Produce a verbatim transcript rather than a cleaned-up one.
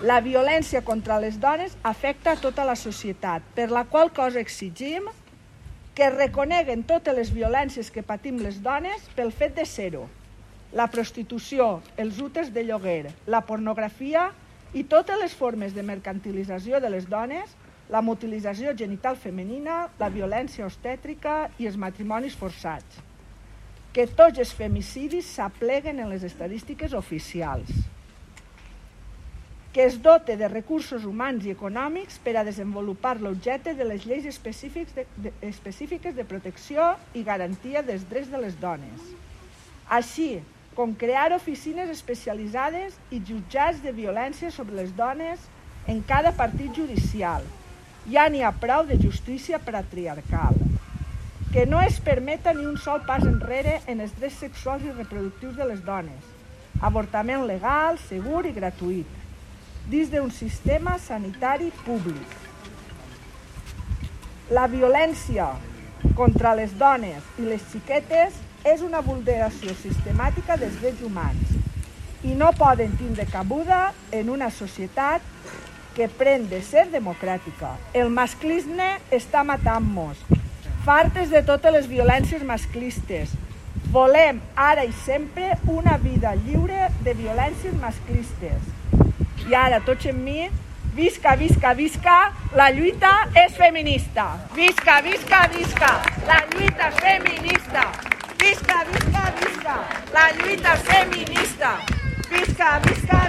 La violència contra les dones afecta a tota la societat, per la qual cosa exigim que es reconeguen totes les violències que patim les dones pel fet de ser-ho. La prostitució, els úters de lloguer, la pornografia i totes les formes de mercantilització de les dones, la mutilització genital femenina, la violència obstètrica i els matrimonis forçats. Que tots els femicidis s'apleguen en les estadístiques oficials. Que es dote de recursos humans i econòmics per a desenvolupar l'objecte de les lleis específiques de, de, específiques de protecció i garantia dels drets de les dones, així com crear oficines especialitzades i jutjats de violència sobre les dones en cada partit judicial. Ja n'hi ha prou de justícia patriarcal. Que no es permeta ni un sol pas enrere en els drets sexuals i reproductius de les dones. Avortament legal, segur i gratuït, dins d'un sistema sanitari públic. La violència contra les dones i les xiquetes és una vulneració sistemàtica dels drets humans i no poden tindre cabuda en una societat que pren de ser democràtica. El masclisme està matant-nos. Fartes de totes les violències masclistes. Volem, ara i sempre, una vida lliure de violències masclistes. I ara, tots amb mi, visca, visca, visca, la lluita és feminista. Visca, visca, visca, la lluita és feminista. Visca, visca, visca, la lluita és feminista. Visca, visca,